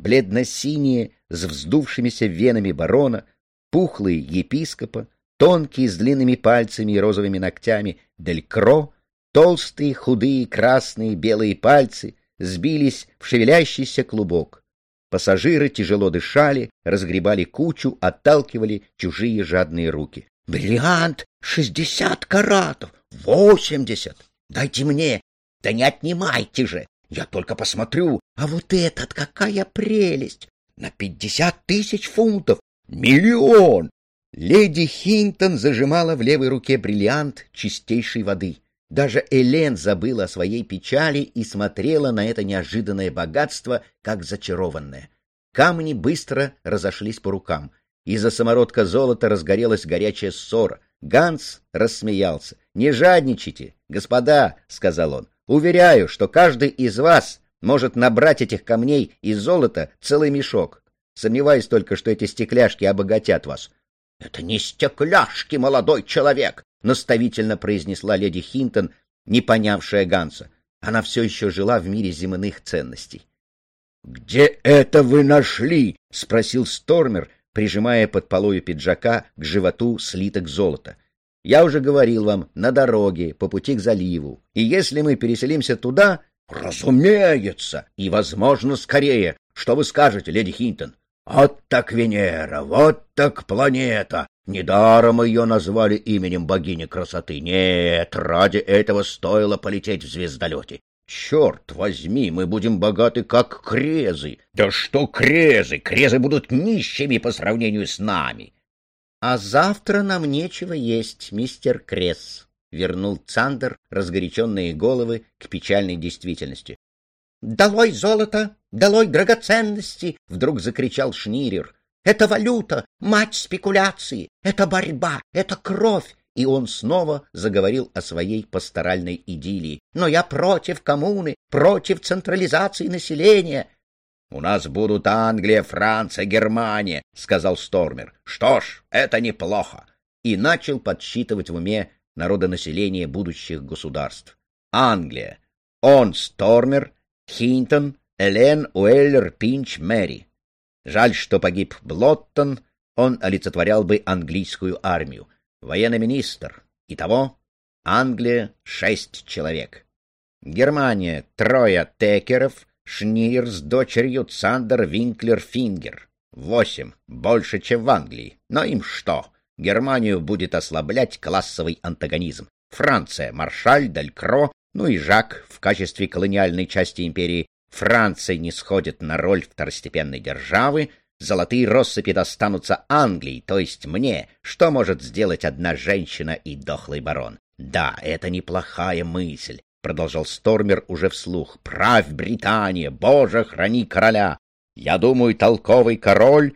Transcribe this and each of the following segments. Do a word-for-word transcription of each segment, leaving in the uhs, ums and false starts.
бледно-синие с вздувшимися венами барона, пухлые епископа, тонкие с длинными пальцами и розовыми ногтями Дель Кро, толстые, худые, красные, белые пальцы сбились в шевелящийся клубок. Пассажиры тяжело дышали, разгребали кучу, отталкивали чужие жадные руки. — Бриллиант шестьдесят каратов! Восемьдесят! Дайте мне! Да не отнимайте же! Я только посмотрю! А вот этот, какая прелесть! На пятьдесят тысяч фунтов! Миллион! Леди Хинтон зажимала в левой руке бриллиант чистейшей воды. Даже Элен забыла о своей печали и смотрела на это неожиданное богатство, как зачарованная. Камни быстро разошлись по рукам. Из-за самородка золота разгорелась горячая ссора. Ганс рассмеялся. — Не жадничайте, господа, — сказал он. — Уверяю, что каждый из вас может набрать этих камней и золота целый мешок. Сомневаюсь только, что эти стекляшки обогатят вас. — Это не стекляшки, молодой человек! — наставительно произнесла леди Хинтон, не понявшая Ганса. Она все еще жила в мире земных ценностей. — Где это вы нашли? — спросил Стормер, прижимая под полою пиджака к животу слиток золота. — Я уже говорил вам, на дороге, по пути к заливу. И если мы переселимся туда... — Разумеется, и, возможно, скорее. Что вы скажете, леди Хинтон? Вот так Венера, вот так планета. Недаром ее назвали именем богини красоты. Нет, ради этого стоило полететь в звездолете. Черт возьми, мы будем богаты, как крезы. Да что крезы? Крезы будут нищими по сравнению с нами. — А завтра нам нечего есть, мистер Крез, — вернул Цандер разгоряченные головы к печальной действительности. — Долой золото, долой драгоценности! — вдруг закричал Шнирер. — Это валюта, мать спекуляции, это борьба, это кровь! И он снова заговорил о своей пасторальной идиллии. Но я против коммуны, против централизации населения. — У нас будут Англия, Франция, Германия, — сказал Стормер. — Что ж, это неплохо. И начал подсчитывать в уме народонаселение будущих государств. Англия. Он, Стормер, Хинтон, Элен, Уэллер, Пинч, Мэри. Жаль, что погиб Блоттон, он олицетворял бы английскую армию. Военный министр. Итого Англия — шесть человек. Германия — трое Текеров, Шнир с дочерью, Цандер, Винклер, Фингер. Восемь. Больше, чем в Англии. Но им что? Германию будет ослаблять классовый антагонизм. Франция — Маршаль, Дель Кро, ну и Жак в качестве колониальной части империи. Франция не сходит на роль второстепенной державы. Золотые россыпи достанутся Англии, то есть мне. Что может сделать одна женщина и дохлый барон? Да, это неплохая мысль, продолжал Стормер уже вслух. Правь, Британия, Боже, храни короля. Я думаю, толковый король...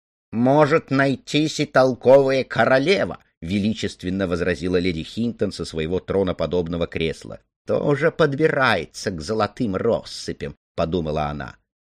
Может найтись и толковая королева, величественно возразила леди Хинтон со своего троноподобного кресла. Тоже подбирается к золотым россыпям, подумала она.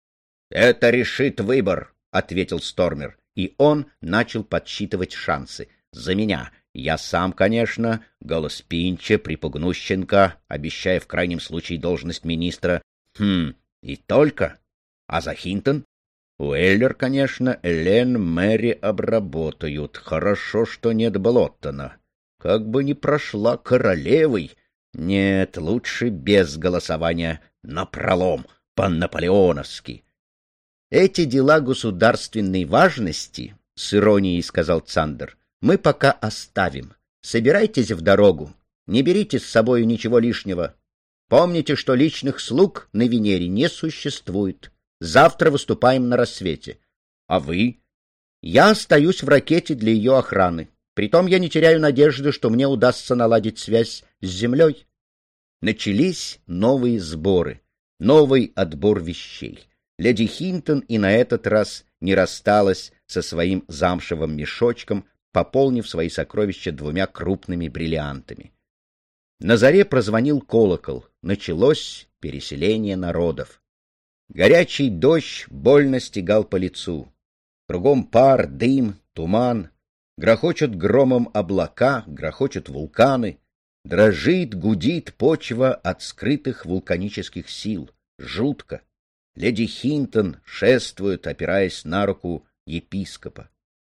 Это решит выбор, ответил Стормер, и он начал подсчитывать шансы. За меня. Я сам, конечно, голос Пинча, Припугнущенко, обещая в крайнем случае должность министра. Хм, и только. А за Хинтон? Уэллер, конечно, Элен, Мэри обработают. Хорошо, что нет Блоттона. Как бы ни прошла королевой. Нет, лучше без голосования напролом, по-наполеоновски. Эти дела государственной важности, с иронией сказал Цандер, мы пока оставим. Собирайтесь в дорогу, не берите с собой ничего лишнего. Помните, что личных слуг на Венере не существует. Завтра выступаем на рассвете. А вы? Я остаюсь в ракете для ее охраны. Притом я не теряю надежды, что мне удастся наладить связь с землей. Начались новые сборы, новый отбор вещей. Леди Хинтон и на этот раз не рассталась со своим замшевым мешочком, пополнив свои сокровища двумя крупными бриллиантами. На заре прозвонил колокол. Началось переселение народов. Горячий дождь больно стегал по лицу. Кругом пар, дым, туман. Грохочут громом облака, грохочут вулканы. Дрожит, гудит почва от скрытых вулканических сил. Жутко. Леди Хинтон шествует, опираясь на руку епископа.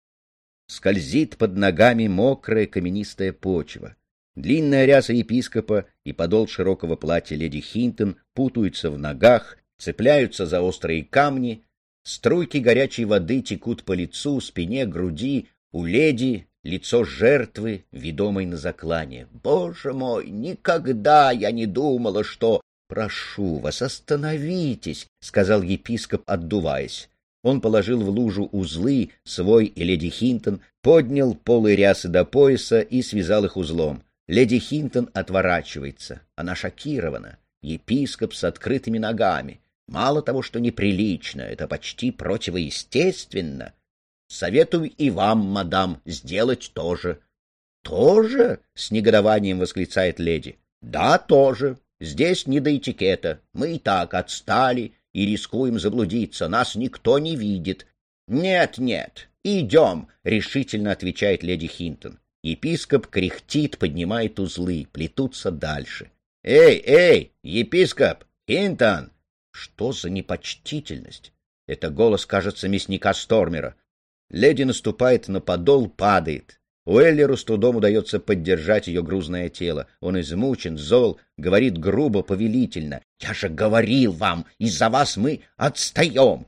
Скользит под ногами мокрая каменистая почва. Длинная ряса епископа и подол широкого платья леди Хинтон путаются в ногах, цепляются за острые камни. Струйки горячей воды текут по лицу, спине, груди. У леди лицо жертвы, ведомой на заклание. «Боже мой, никогда я не думала, что...» «Прошу вас, остановитесь», — сказал епископ, отдуваясь. Он положил в лужу узлы, свой и леди Хинтон, поднял полы рясы до пояса и связал их узлом. Леди Хинтон отворачивается. Она шокирована. Епископ с открытыми ногами. Мало того, что неприлично, это почти противоестественно. Советую и вам, мадам, сделать то же. — Тоже? — с негодованием восклицает леди. — Да, тоже. Здесь не до этикета. Мы и так отстали и рискуем заблудиться. Нас никто не видит. — Нет, нет, идем, — решительно отвечает леди Хинтон. Епископ кряхтит, поднимает узлы, плетутся дальше. — Эй, эй, епископ, Хинтон! Что за непочтительность? Это голос, кажется, мясника Стормера. Леди наступает на подол, падает. Уэллеру с трудом удается поддержать ее грузное тело. Он измучен, зол, говорит грубо, повелительно. «Я же говорил вам, из-за вас мы отстаем!»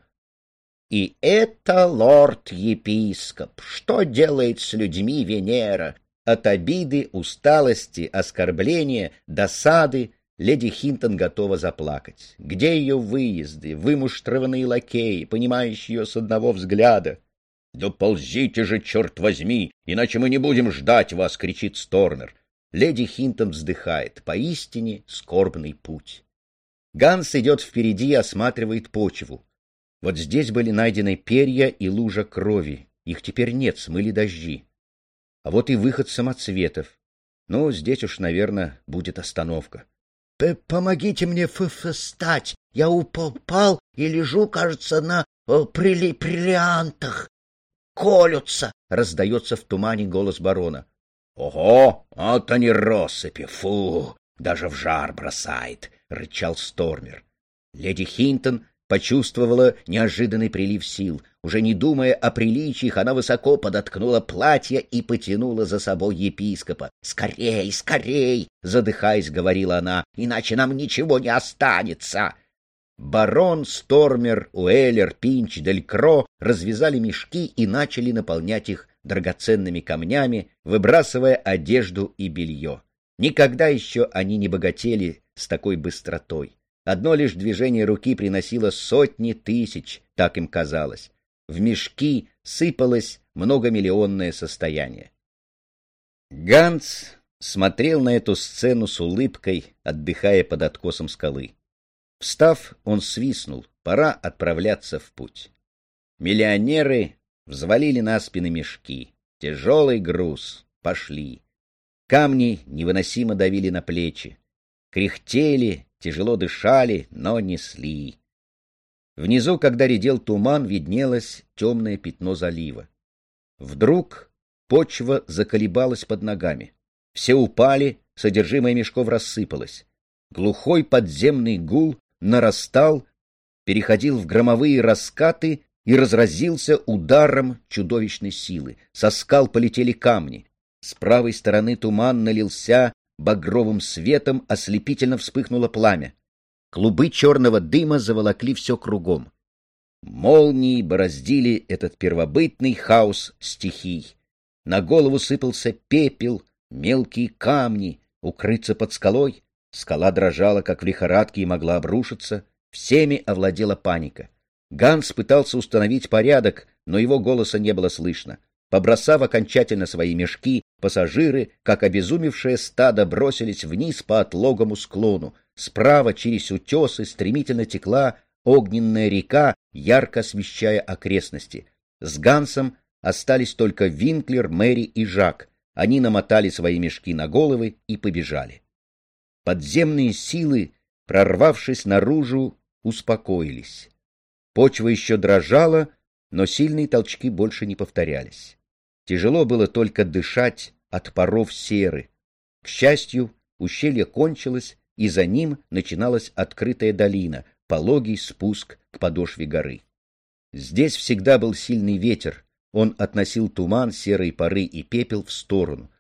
И это лорд-епископ. Что делает с людьми Венера? От обиды, усталости, оскорбления, досады леди Хинтон готова заплакать. Где ее выезды, вымуштрованные лакеи, понимающие ее с одного взгляда? — Да ползите же, черт возьми, иначе мы не будем ждать вас! — кричит Стормер. Леди Хинтон вздыхает. Поистине скорбный путь. Ганс идет впереди и осматривает почву. Вот здесь были найдены перья и лужа крови. Их теперь нет, смыли дожди. А вот и выход самоцветов. Ну, здесь уж, наверное, будет остановка. — Помогите мне встать. Я упал и лежу, кажется, на брили бриллиантах. Колются! — раздается в тумане голос барона. — Ого! Вот они россыпи! Фу! Даже в жар бросает! — рычал Стормер. Леди Хинтон почувствовала неожиданный прилив сил. Уже не думая о приличиях, она высоко подоткнула платье и потянула за собой епископа. «Скорей, скорей!» — задыхаясь, говорила она, — «иначе нам ничего не останется!» Барон, Стормер, Уэллер, Пинч, Делькро развязали мешки и начали наполнять их драгоценными камнями, выбрасывая одежду и белье. Никогда еще они не богатели с такой быстротой. Одно лишь движение руки приносило сотни тысяч, так им казалось. В мешки сыпалось многомиллионное состояние. Ганс смотрел на эту сцену с улыбкой, отдыхая под откосом скалы. Встав, он свистнул, пора отправляться в путь. Миллионеры взвалили на спины мешки. Тяжелый груз. Пошли. Камни невыносимо давили на плечи. Кряхтели, тяжело дышали, но несли. Внизу, когда редел туман, виднелось темное пятно залива. Вдруг почва заколебалась под ногами. Все упали, содержимое мешков рассыпалось. Глухой подземный гул нарастал, переходил в громовые раскаты и разразился ударом чудовищной силы. Со скал полетели камни. С правой стороны туман налился багровым светом, ослепительно вспыхнуло пламя. Клубы черного дыма заволокли все кругом. Молнии бороздили этот первобытный хаос стихий. На голову сыпался пепел, мелкие камни. Укрыться под скалой? Скала дрожала, как в лихорадке, и могла обрушиться. Всеми овладела паника. Ганс пытался установить порядок, но его голоса не было слышно. Побросав окончательно свои мешки, пассажиры, как обезумевшее стадо, бросились вниз по отлогому склону. Справа через утесы стремительно текла огненная река, ярко освещая окрестности. С Гансом остались только Винклер, Мэри и Жак. Они намотали свои мешки на головы и побежали. Подземные силы, прорвавшись наружу, успокоились. Почва еще дрожала, но сильные толчки больше не повторялись. Тяжело было только дышать от паров серы. К счастью, ущелье кончилось, и за ним начиналась открытая долина. пологий спуск к подошве горы. Здесь всегда был сильный ветер, он относил туман, серые пары и пепел в сторону,